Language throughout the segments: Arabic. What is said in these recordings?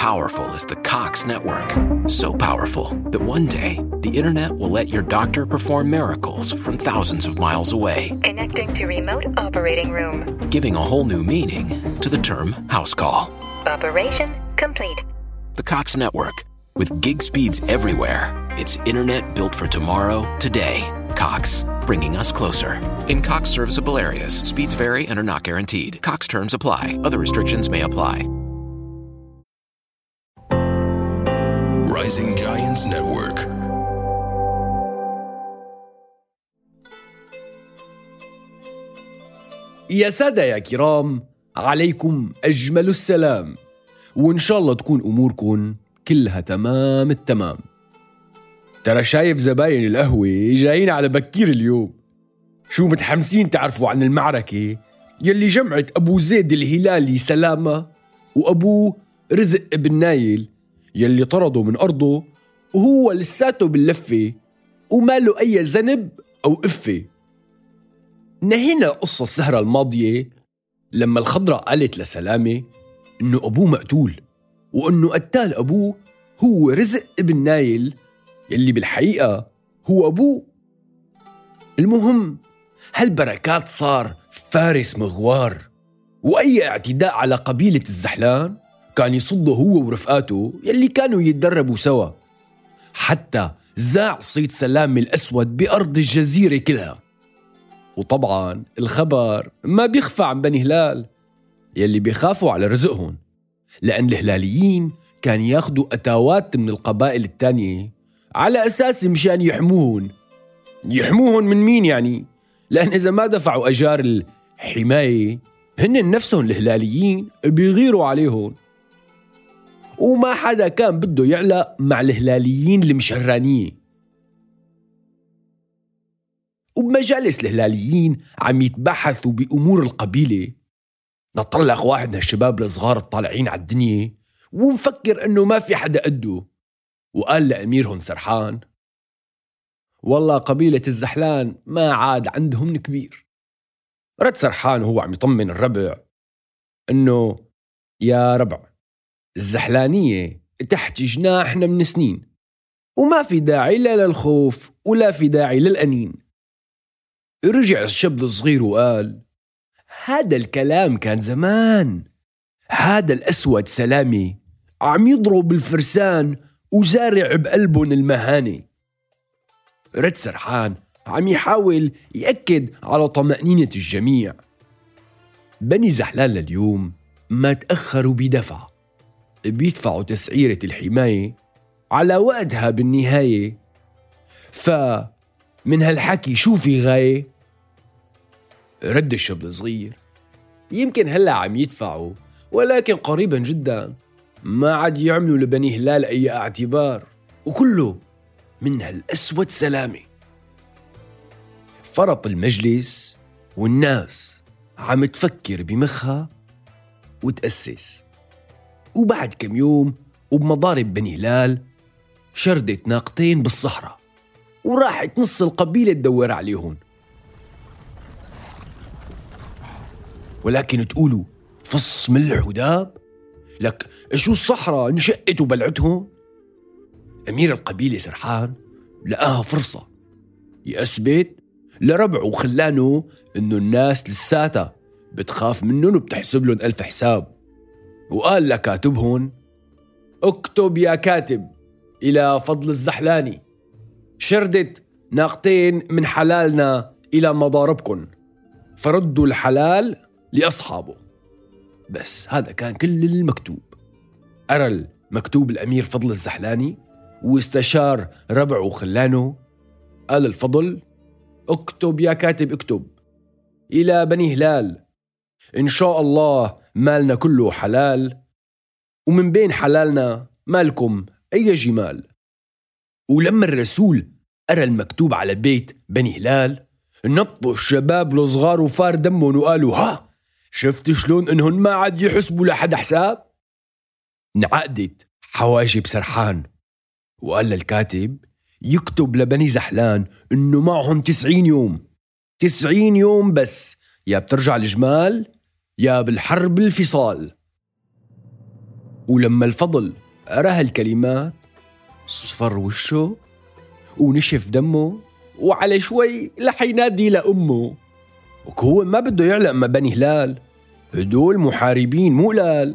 powerful is the Cox Network. So powerful that one day, the internet will let your doctor perform miracles from thousands of miles away. Connecting to remote operating room. Giving a whole new meaning to the term house call. Operation complete. The Cox Network. With gig speeds everywhere, it's internet built for tomorrow, today. Cox, bringing us closer. In Cox serviceable areas, speeds vary and are not guaranteed. Cox terms apply. Other restrictions may apply. Rising Giants Network. يا سادة يا كرام، عليكم أجمل السلام، وإن شاء الله تكون أموركم كلها تمام التمام. ترى شايف زباين القهوة جايين على بكير اليوم، شو متحمسين تعرفوا عن المعركة يلي جمعت أبو زيد الهلالي سلامة وأبوه رزق ابن نايل يلي طرده من أرضه وهو لساته باللفة وما له أي ذنب أو إفة. نهينا قصة السهرة الماضية لما الخضرة قالت لسلامة إنه أبوه مقتول، وإنه قتال أبوه هو رزق ابن نايل يلي بالحقيقة هو أبوه. المهم هالبركات صار فارس مغوار، وأي اعتداء على قبيلة الزحلان كان يصده هو ورفقاته يلي كانوا يتدربوا سوا، حتى زاع صيد سلامة الأسود بأرض الجزيرة كلها. وطبعا الخبر ما بيخفى عن بني هلال يلي بيخافوا على رزقهم، لأن الهلاليين كان ياخدوا أتاوات من القبائل التانية على أساس مشان يحموهن من مين يعني؟ لأن إذا ما دفعوا أجار الحماية هن نفسهم الهلاليين بيغيروا عليهم. وما حدا كان بده يعلق مع الهلاليين المشرانية. وبمجالس الهلاليين عم يتبحثوا بأمور القبيلة، نطلق واحد من الشباب الصغار الطالعين على الدنيا ومفكر أنه ما في حدا قده، وقال لأميرهم سرحان: والله قبيلة الزحلان ما عاد عندهم كبير. رد سرحان وهو عم يطمن الربع أنه يا ربع، الزحلانية تحت جناحنا من سنين، وما في داعي لا للخوف ولا في داعي للأنين. رجع الشاب الصغير وقال: هذا الكلام كان زمان، هذا الأسود سلامي عم يضرب الفرسان وزارع بقلبهم المهانة. رد سرحان عم يحاول يأكد على طمأنينة الجميع. بني زحلان لليوم ما تأخروا بدفع، بيدفعوا تسعيرة الحماية على وقتها بالنهاية. فمن هالحكي شو في غاية؟ رد الشاب الصغير: يمكن هلأ عم يدفعوا، ولكن قريبا جدا ما عاد يعملوا لبني هلال أي اعتبار، وكله من هالأسود سلامة. فرط المجلس والناس عم تفكر بمخها وتأسس. وبعد كم يوم وبمضارب بني هلال شردت ناقتين بالصحراء، وراحت نص القبيلة تدور عليهم. ولكن تقولوا فص ملح وداب؟ لك شو الصحراء انشقت وبلعتهم؟ أمير القبيلة سرحان لقاها فرصة يثبت لربعه وخلانه إنه الناس لساتها بتخاف منهم وبتحسب لهم ألف حساب. وقال لكاتبهم: اكتب يا كاتب إلى فضل الزحلاني، شردت ناقتين من حلالنا إلى مضاربكن، فردوا الحلال لأصحابه. بس هذا كان كل المكتوب. أرى المكتوب الأمير فضل الزحلاني واستشار ربعه وخلانه. قال الفضل: اكتب يا كاتب، اكتب إلى بني هلال، إن شاء الله مالنا كله حلال، ومن بين حلالنا مالكم أي جمال. ولما الرسول أرى المكتوب على بيت بني هلال نطوا الشباب الصغار وفار دمهم وقالوا: ها شفت شلون إنهن ما عاد يحسبوا لحد حساب؟ انعقدت حواجب سرحان وقال للكاتب يكتب لبني زحلان إنه معهم 90 يوم، 90 يوم بس، يا بترجع الجمال يا بالحرب الفصال. ولما الفضل قرأ هالكلمات صفر وشه ونشف دمه، وعلى شوي رح ينادي لأمه. وهو ما بده يعلق ما بني هلال، هدول محاربين مو قلال.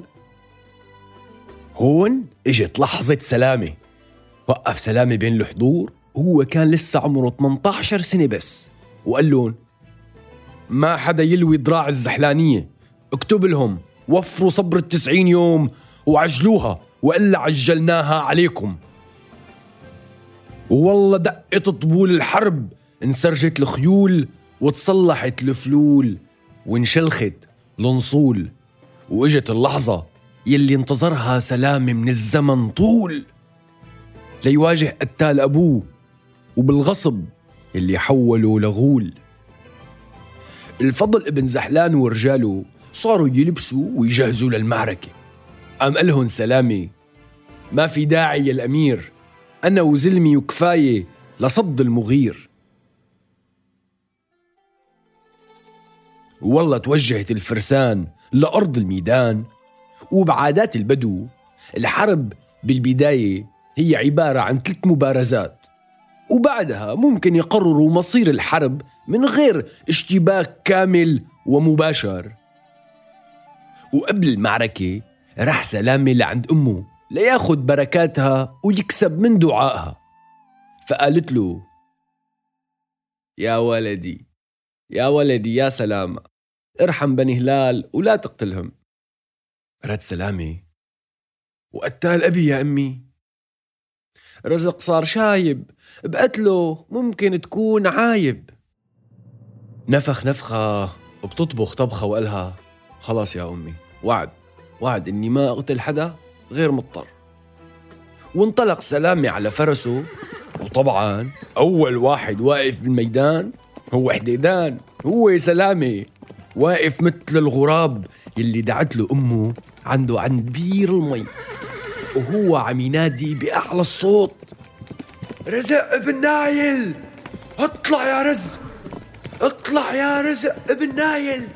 هون اجت لحظة سلامة. وقف سلامة بين الحضور وهو كان لسه عمره 18 سنة بس، وقال لهم: ما حدا يلوي ذراع الزحلانية، اكتب لهم وفروا صبر 90 يوم وعجلوها وإلا عجلناها عليكم. والله دقت طبول الحرب، انسرجت الخيول وتصلحت الفلول وانشلخت النصول، واجت اللحظة يلي انتظرها سلامة من الزمن طول، ليواجه قتال أبوه وبالغصب يلي حولوا لغول. الفضل ابن زحلان ورجاله صاروا يلبسوا ويجهزوا للمعركة. قام قالهم سلامة: ما في داعي يا الأمير، أنا وزلمي وكفاية لصد المغير. والله توجهت الفرسان لأرض الميدان، وبعادات البدو الحرب بالبداية هي عبارة عن 3 مبارزات، وبعدها ممكن يقرروا مصير الحرب من غير اشتباك كامل ومباشر. وقبل المعركة راح سلامة لعند أمه لياخد بركاتها ويكسب من دعائها، فقالت له: يا ولدي يا ولدي يا سلامة، ارحم بني هلال ولا تقتلهم. رد سلامة: وقتال أبي يا أمي؟ رزق صار شايب، بقتله ممكن تكون عايب. نفخ نفخة وبتطبخ طبخة وقالها: خلاص يا أمي، وعد إني ما أقتل حدا غير مضطر. وانطلق سلامة على فرسه، وطبعا أول واحد واقف بالميدان هو حديدان، هو سلامة واقف مثل الغراب يلي دعت له أمه عنده عند بير المي، وهو عم ينادي بأعلى الصوت: رزق ابن نايل، اطلع يا رزق، اطلع يا رزق ابن نايل.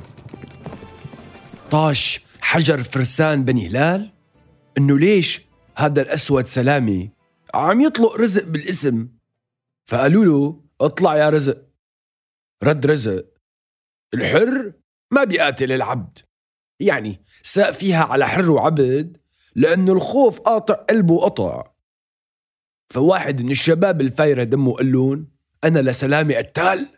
طاش حجر فرسان بني هلال إنه ليش هذا الأسود سلامة عم يطلق رزق بالاسم، فقالوا له: اطلع يا رزق. رد رزق: الحر ما بيقاتل العبد، يعني ساق فيها على حر وعبد لأنه الخوف قاطع قلبه قطع. فواحد من الشباب الفايرة دمه قال لهم: أنا لسلامة قتال.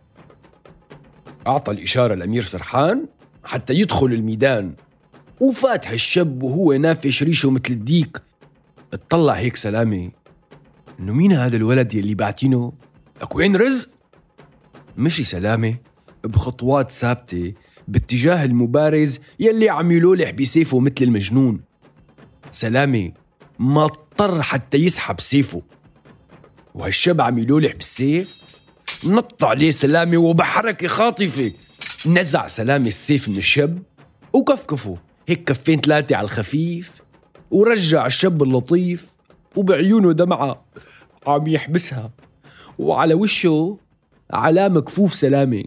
أعطى الإشارة الأمير سرحان حتى يدخل الميدان، وفات هالشاب وهو نافش ريشه مثل الديك. اطلع هيك سلامة إنه مين هذا الولد يلي بعتينه؟ لك وين رزق؟ مشي سلامة بخطوات ثابتة باتجاه المبارز يلي عم يلولح بسيفه مثل المجنون. سلامة ما اضطر حتى يسحب سيفه، وهالشاب عم يلولح بالسيف. نط عليه سلامة وبحركة خاطفة نزع سلامة السيف من الشاب وكفكفه هيك كفين 3 على الخفيف، ورجع الشاب اللطيف وبعيونه دمعة عم يحبسها، وعلى وشه علامة كفوف سلامة.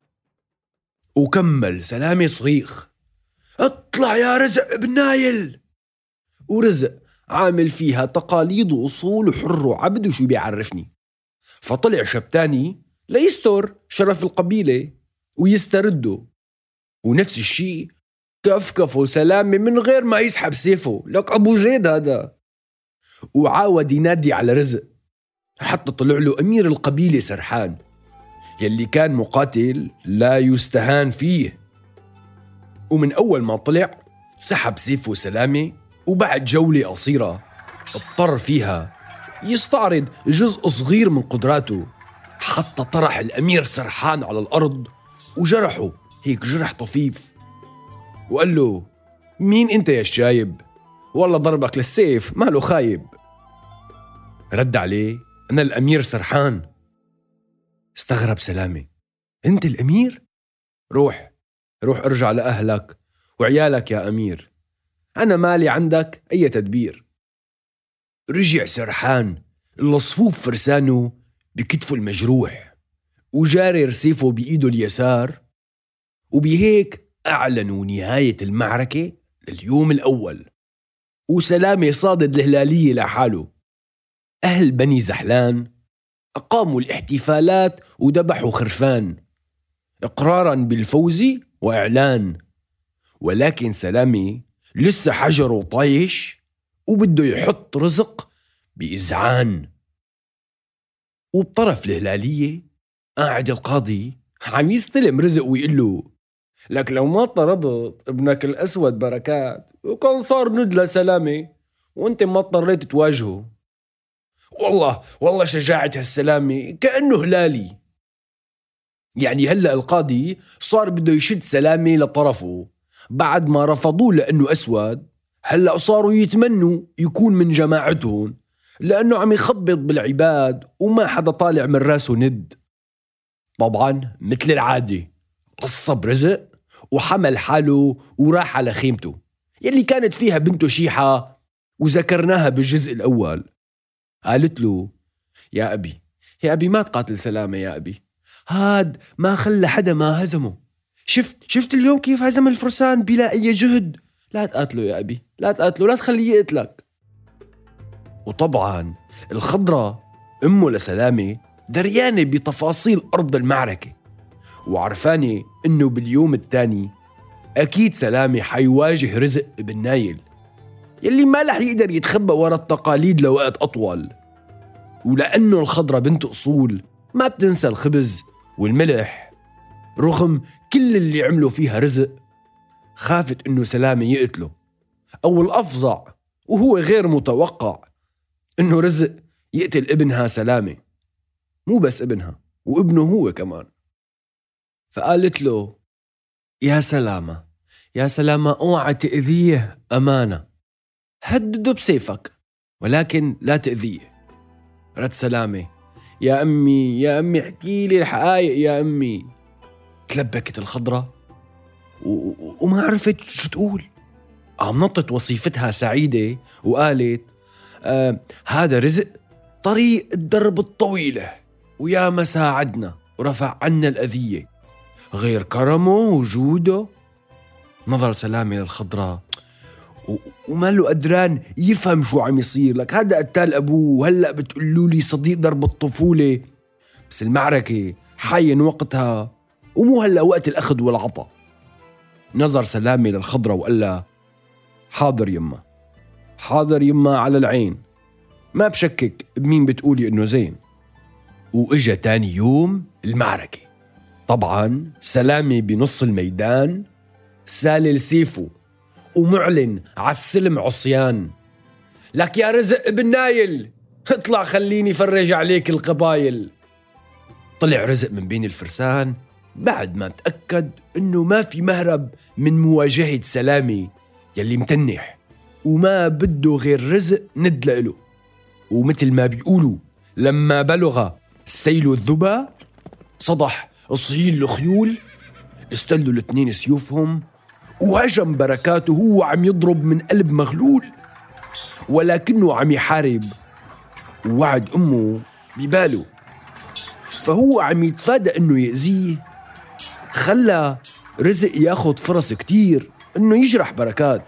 وكمل سلامة صريخ: اطلع يا رزق ابن نايل. ورزق عامل فيها تقاليد وأصول وحر وعبد وشو بيعرفني. فطلع شاب تاني ليستر شرف القبيلة ويسترده، ونفس الشيء كفكفه سلامة من غير ما يسحب سيفه. لك أبو زيد هذا. وعاود ينادي على رزق حتى طلع له أمير القبيلة سرحان يلي كان مقاتل لا يستهان فيه. ومن أول ما طلع سحب سيفه سلامة، وبعد جولة قصيرة اضطر فيها يستعرض جزء صغير من قدراته حتى طرح الأمير سرحان على الأرض وجرحه هيك جرح طفيف، وقال له: مين أنت يا الشايب؟ والله ضربك للسيف ماله خايب. رد عليه: أنا الأمير سرحان. استغرب سلامة: أنت الأمير؟ روح ارجع لأهلك وعيالك يا أمير، أنا مالي عندك أي تدبير. رجع سرحان لصفوف فرسانه بكتفه المجروح وجارر سيفه بإيده اليسار، وبهيك أعلنوا نهاية المعركة لليوم الأول. وسلامة صادد الهلالية لحاله. أهل بني زحلان أقاموا الاحتفالات وذبحوا خرفان إقراراً بالفوز وإعلان، ولكن سلامة لسه حجره طايش وبده يحط رزق بإذعان. وبطرف الهلالية قاعد القاضي عم يستلم رزق ويقول له: لك لو ما طردت ابنك الأسود بركات وكان صار ند لسلامة وانت ما اضطريت تواجهه. والله شجاعة هالسلامة كأنه هلالي. يعني هلأ القاضي صار بده يشد سلامة لطرفه بعد ما رفضوه لأنه أسود. هلأ صاروا يتمنوا يكون من جماعتهم لأنه عم يخبط بالعباد وما حدا طالع من راسه ند. طبعا مثل العادة قصب رزق وحمل حاله وراح على خيمته يلي كانت فيها بنته شيحة وذكرناها بالجزء الأول. قالت له: يا أبي ما تقاتل سلامة يا أبي، هاد ما خلى حدا ما هزمه. شفت اليوم كيف هزم الفرسان بلا أي جهد. لا تقاتله يا أبي، لا تقاتله، لا تخليه يقتلك. وطبعا الخضرة أمه لسلامة دريانة بتفاصيل أرض المعركة وعرفانة إنه باليوم الثاني أكيد سلامة حيواجه رزق ابن نايل يلي ما رح يقدر يتخبى ورا التقاليد لوقت أطول. ولأنه الخضرة بنت أصول ما بتنسى الخبز والملح، رغم كل اللي عملوا فيها رزق خافت إنه سلامة يقتله، أو الأفظع وهو غير متوقع إنه رزق يقتل ابنها سلامة، مو بس ابنها وابنه هو كمان. فقالت له: يا سلامة اوعى تأذيه، أمانة، هدده بسيفك ولكن لا تأذيه. رد سلامة: يا أمي احكي لي الحقائق يا أمي. تلبكت الخضرة وما عرفت شو تقول. نطت وصيفتها سعيدة وقالت: هذا رزق طريق الدرب الطويلة ويا ما ساعدنا ورفع عنا الأذية، غير كرمه وجوده. نظر سلامة للخضراء وما له قدران يفهم شو عم يصير. لك هذا قتال أبوه وهلأ بتقولوا لي صديق درب الطفولة، بس المعركة حين وقتها ومو هلأ وقت الأخذ والعطا. نظر سلامة للخضراء وقال لها: حاضر يما على العين، ما بشكك بمين بتقولي إنه زين. وإجا تاني يوم المعركة. طبعا سلامة بنص الميدان سالل سيفه ومعلن عالسلم عصيان: لك يا رزق ابن نايل، اطلع خليني فرج عليك القبايل. طلع رزق من بين الفرسان بعد ما تأكد إنه ما في مهرب من مواجهة سلامة يلي متنح وما بده غير رزق ند له. ومثل ما بيقولوا لما بلغ السيل الذبا صدح صهيل الخيول، استلوا الاثنين سيوفهم وهجم بركاته وهو عم يضرب من قلب مغلول، ولكنه عم يحارب ووعد أمه بباله، فهو عم يتفادى إنه يأذيه. خلى رزق ياخد فرص كتير إنه يجرح بركات،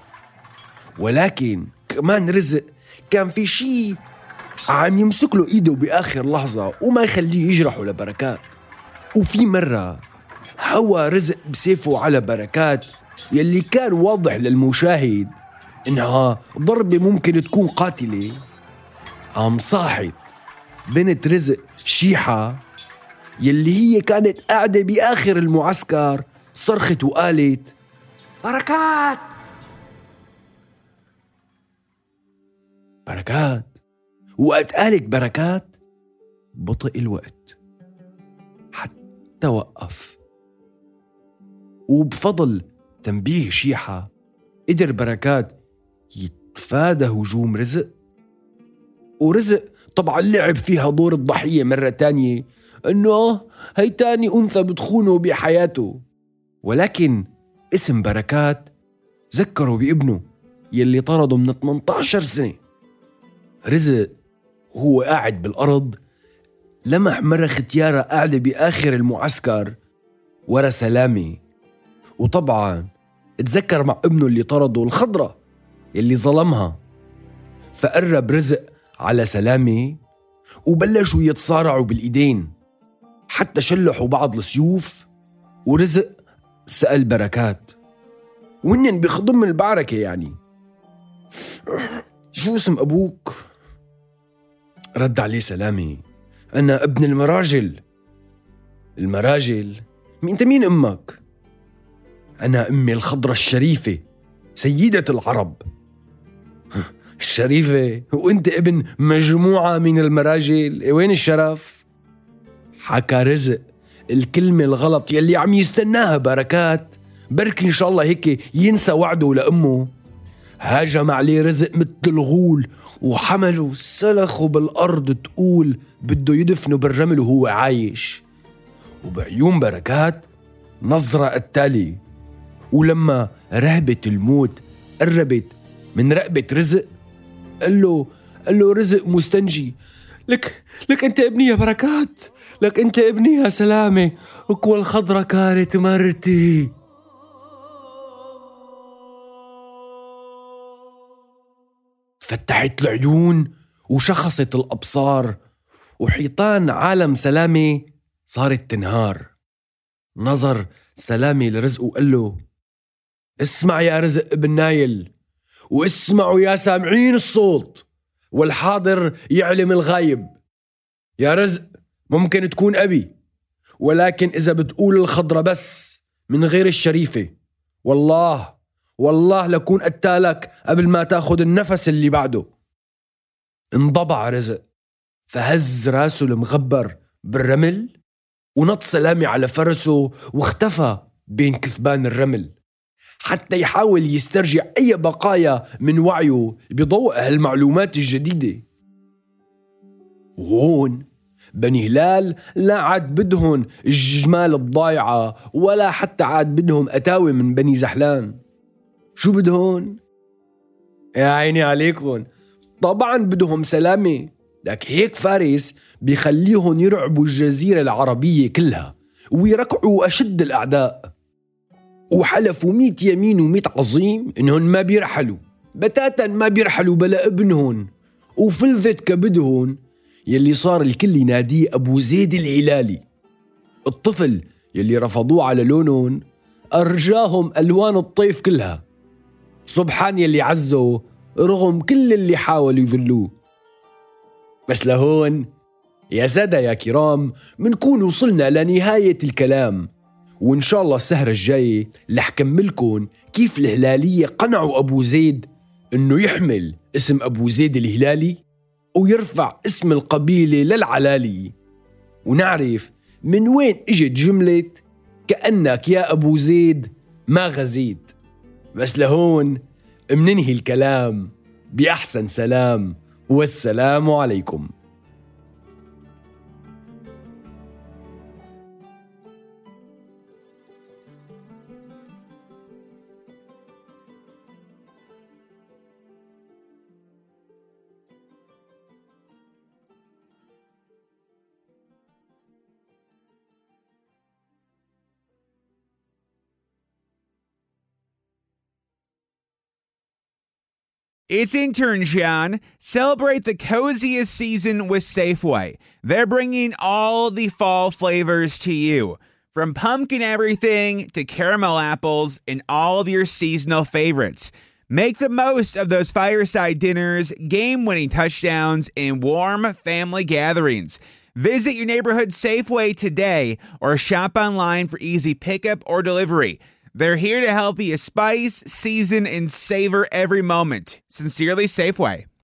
ولكن كمان رزق كان في شي عم يمسك له إيده بآخر لحظة وما يخليه يجرحه لبركات. وفي مرة هوى رزق بسيفه على بركات يلي كان واضح للمشاهد إنها ضربة ممكن تكون قاتلة. صاحت بنت رزق شيحة يلي هي كانت قاعدة بآخر المعسكر، صرخت وقالت: بركات. وقت قالت بركات بطئ الوقت حتى وقف، وبفضل تنبيه شيحة قدر بركات يتفادى هجوم رزق. ورزق طبعا لعب فيها دور الضحية مرة تانية، انه هي تاني انثى بتخونه بحياته، ولكن اسم بركات ذكره بابنه يلي طرده من 18 سنة. رزق هو قاعد بالأرض لمح مرة ختيارة قاعدة بآخر المعسكر ورا سلامة، وطبعا اتذكر مع ابنه اللي طرده الخضرة يلي ظلمها فقرب رزق على سلامة وبلشوا يتصارعوا بالإيدين حتى شلحوا بعض السيوف، ورزق سأل بركات وهن بخضم البعركة يعني شو اسم أبوك؟ رد عليه سلامة أنا ابن المراجل. المراجل؟ أنت مين أمك؟ أنا أمي الخضرة الشريفة سيدة العرب. الشريفة؟ وأنت ابن مجموعة من المراجل، وين الشرف؟ حكى رزق الكلمة الغلط يلي عم يستناها بركات، بركي إن شاء الله هيك ينسى وعده لأمه. هاجم عليه رزق مثل الغول وحمله سلخه بالأرض تقول بده يدفنه بالرمل وهو عايش. وبعيون بركات نظرة قتالي، ولما رهبة الموت قربت من رقبة رزق قال له رزق مستنجي لك أنت ابني يا بركات، لك أنت ابني يا سلامة، أكوى الخضرة كانت مرتي. فتحت العيون وشخصت الأبصار، وحيطان عالم سلامة صارت تنهار. نظر سلامة لرزق وقال له اسمع يا رزق ابن نايل، واسمعوا يا سامعين الصوت، والحاضر يعلم الغايب. يا رزق ممكن تكون أبي، ولكن إذا بتقول الخضرة بس من غير الشريفة والله لكون قتالك قبل ما تاخد النفس اللي بعده. انضبع رزق فهز راسه المغبر بالرمل ونط سلامي على فرسه واختفى بين كثبان الرمل حتى يحاول يسترجع أي بقايا من وعيه بضوء هالمعلومات الجديدة. وهون بني هلال لا عاد بدهن الجمال الضايعة ولا حتى عاد بدهم أتاوي من بني زحلان. شو بدهن؟ يا عيني عليكم، طبعا بدهم سلامة. لك هيك فارس بيخليهم يرعبوا الجزيرة العربية كلها ويركعوا أشد الأعداء، وحلفوا 100 يمين و100 عظيم إنهم ما بيرحلوا بتاتا، ما بيرحلوا بلا ابنهم. وفلذت كبدهن يلي صار الكل يناديه أبو زيد الهلالي. الطفل يلي رفضوه على لونهم أرجاهم ألوان الطيف كلها. سبحان يلي عزه رغم كل اللي حاولوا يذلوه. بس لهون يا سادة يا كرام منكون وصلنا لنهاية الكلام، وإن شاء الله السهرة الجاية رح كملكن كيف الهلالية قنعوا أبو زيد إنه يحمل اسم أبو زيد الهلالي ويرفع اسم القبيلة للعلالي، ونعرف من وين اجت جملة كأنك يا أبو زيد ما غزيت. بس لهون مننهي الكلام بأحسن سلام، والسلام عليكم. It's intern John. Celebrate the coziest season with Safeway. They're bringing all the fall flavors to you, from pumpkin everything to caramel apples and all of your seasonal favorites. Make the most of those fireside dinners, game-winning touchdowns, and warm family gatherings. Visit your neighborhood Safeway today or shop online for easy pickup or delivery. They're here to help you spice, season, and savor every moment. Sincerely, Safeway.